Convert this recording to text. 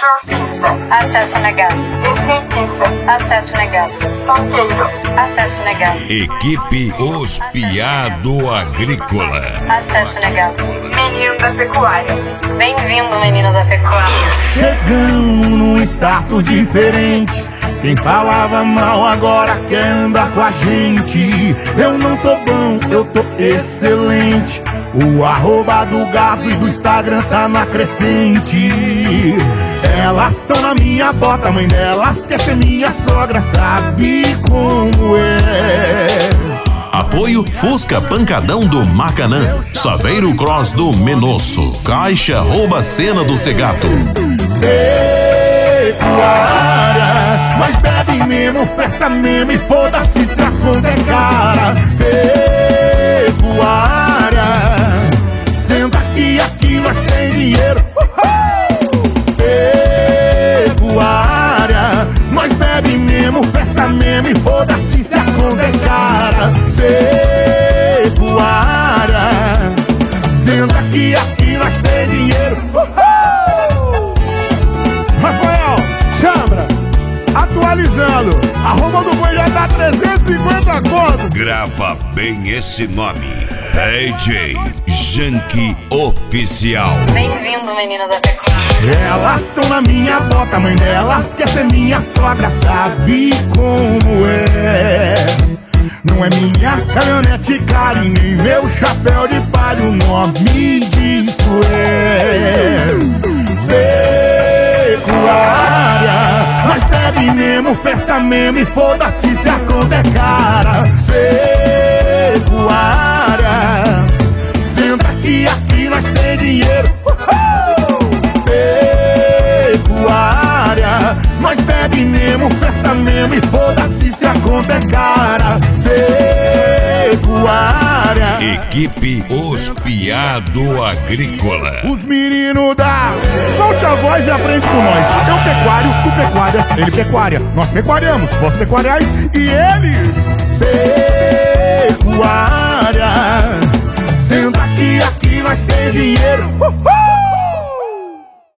Surfista. Acesso negado. Skatista. Acesso negado. Ponteiro. Acesso negado. Equipe Os Piado Agrícola. Acesso negado. Menino da pecuária. Bem-vindo, menino da pecuária. Chegamos num status diferente. Quem falava mal agora quer andar com a gente. Eu não tô bom, eu tô excelente. O arroba do gado e do Instagram tá na crescente. Elas tão na minha bota, mãe delas quer ser minha sogra, sabe como é. Apoio Fusca Pancadão do Macanã, Saveiro Cross do Menosso, Caixa Rouba Cena do Segato. Pecuária, mas bebe mesmo, festa mesmo e foda-se se a conta é cara. Pecuária, senta aqui nós tem dinheiro. Pecuária, nós bebe mesmo, festa mesmo e foda-se se a conta é cara. Pecuária, senta aqui nós tem dinheiro. Rafael, Chambra, atualizando, arroba do boi já dá 350 conto. Grava bem esse nome: DJ Janky Oficial. Bem-vindo, menino da pecuária. Elas tão na minha bota, mãe delas quer ser minha sogra, sabe como é. Não é minha caminhonete cara e nem meu chapéu de palha, o nome disso é pecuária. Nós bebe mesmo, festa mesmo e foda-se se a conta é cara. Pecuária, senta aqui nós tem dinheiro. Pecuária, nós bebe mesmo, festa mesmo e foda-se se a conta é cara. Pecuária, Equipe Os Piado Agrícola. os meninos da... Solte a voz e aprende com nós. Eu pecuário, tu pecuárias, ele pecuária. Nós pecuariamos, vós pecuariais e eles. Pecuária, senta aqui nós tem dinheiro.